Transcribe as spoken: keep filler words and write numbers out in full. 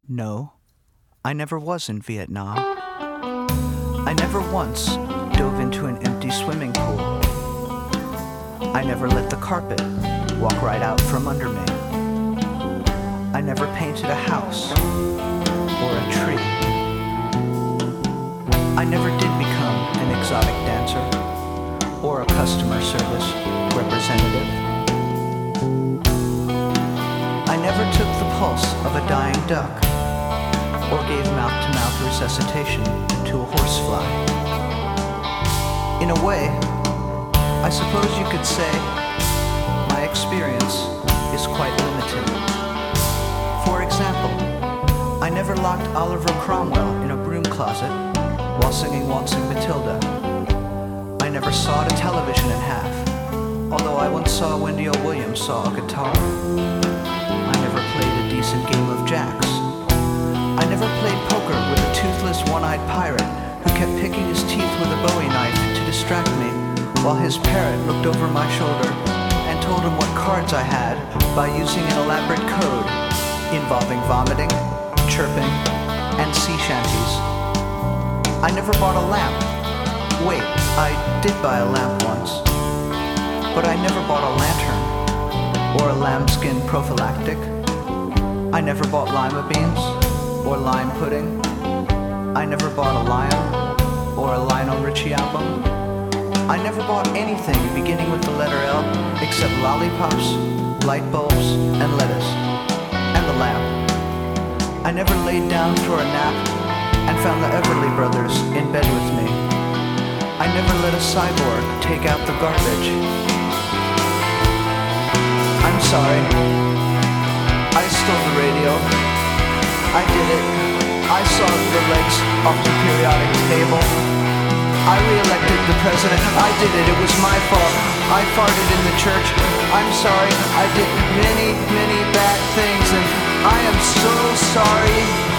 No, I never was in Vietnam. I never once dove into an empty swimming pool. I never let the carpet walk right out from under me. I never painted a house or a tree. I never did become an exotic dancer or a customer service representative. I never took the pulse of a dying duck or gave mouth-to-mouth resuscitation to a horsefly. In a way, I suppose you could say my experience is quite limited. For example, I never locked Oliver Cromwell in a broom closet while singing Waltzing Matilda. I never sawed a television in half, although I once saw Wendy O. Williams saw a guitar. I never played a decent game of jacks. I never played poker with a toothless, one-eyed pirate who kept picking his teeth with a Bowie knife to distract me, while his parrot looked over my shoulder and told him what cards I had by using an elaborate code involving vomiting, chirping, and sea shanties. I never bought a lamp. Wait, I did buy a lamp once, but I never bought a lantern or a lambskin prophylactic. I never bought lima beans or lime pudding. I never bought a lion or a Lionel Richie album. I never bought anything beginning with the letter L except lollipops, light bulbs, and lettuce, and the lamp. I never laid down for a nap and found the Everly Brothers in bed with me. I never let a cyborg take out the garbage. I'm sorry. I stole the radio. I did it. I sawed the legs off the periodic table. I re-elected the president. I did it. It was my fault. I farted in the church. I'm sorry. I did many, many bad things, and I am so sorry.